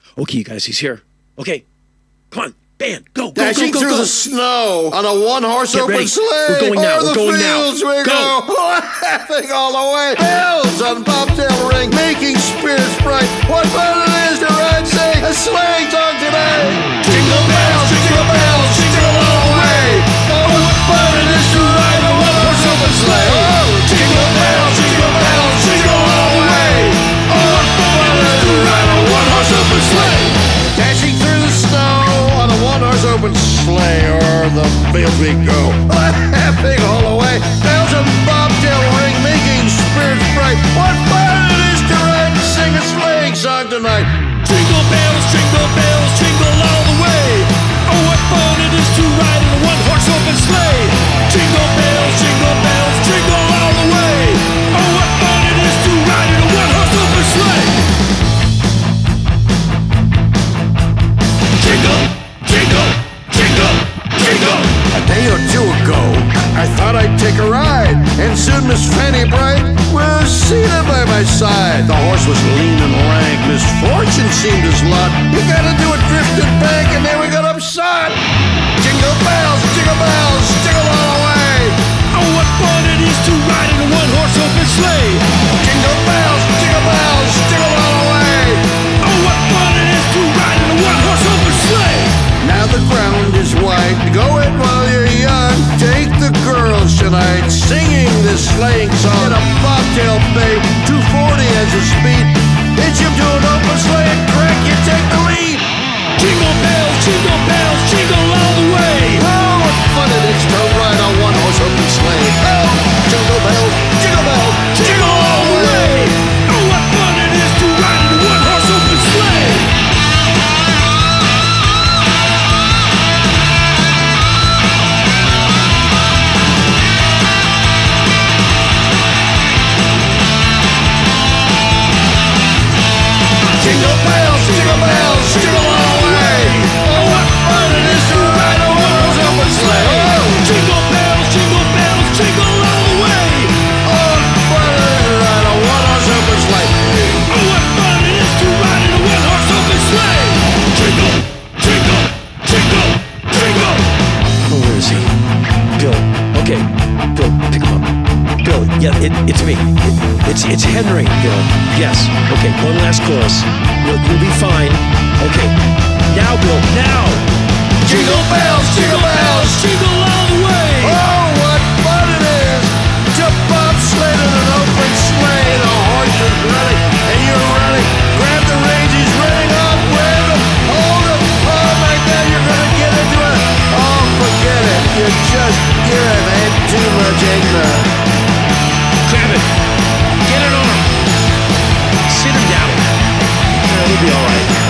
Okay, you guys, he's here. Okay, come on, band, go, Dashing through the snow on a one-horse Get open ready. sleigh. We're going now, O'er we're the going now. fields we Go. go, laughing all the way. Bells on bobtail ring, making spirits bright. What fun it is to ride, sing a sleighing song today. Jingle bells, jingle all the way. Oh, what fun it is to ride a one-horse open sleigh. Oh, jingle bells, jingle all the way. Oh, what fun it is to ride a one-horse open sleigh. Dashing through the snow on a one-horse open sleigh, o'er the fields we go, laughing all the way. Bells and bobtail ring, making spirits bright. What fun it is to ride and sing a sleighing song tonight. Jingle bells, jingle all the way. Oh, what fun it is to ride in a one-horse open sleigh. Jingle bells, jingle all the way. Oh, what fun it is to ride in a one-horse open sleigh. Jingle, jingle, jingle, jingle. A day or two ago, I thought I'd take a ride, and soon Miss Fanny Bright was seated by my side. The horse was lean and lank, misfortune seemed his lot. He got into a drifted bank, and there we got upside. Jingle bells, jingle all the way. Oh, what fun it is to ride in a one-horse open sleigh. Jingle bells, jingle all the way. Oh, what fun it is to ride in a one-horse open sleigh. Now the ground is white, go it while you're young. Take the girls tonight, singing this sleighing song. In a bobtail bay, 240 as the speed. Hitch him to an open sleigh and crack, you take the lead. Jingle bells, jingle all the way. Oh, what fun it is to ride a one-horse open sleigh. Oh, jingle bells, jingle all the way. Oh, what fun it is to ride in a one-horse open sleigh. Jingle bells, jingle all the way. Oh, what fun it is to ride a one-horse open sleigh. Oh, Jingle bells, jingle all the way. oh, what fun it is to ride a one-horse open sleigh. Oh, what fun it is to ride in a one-horse open sleigh. Jingle, jingle, jingle, jingle. Oh, where is he? Bill. Okay, Bill, pick him up. Bill, yeah, it's me. It's Henry, Bill. Yes. Okay, one last chorus. You'll be fine. Okay. Now, Bill, now. Jingle bells, Jingle all the way. oh, what fun it is to bobsled in an open sleigh. The horse is running, and you're running. Grab the reins, he's running off. Grab him, hold him. Oh, like that, you're gonna get into it. Oh, forget it. You have had too much eggnog. Grab it. Get it on him. Sit him down. It'll be all right.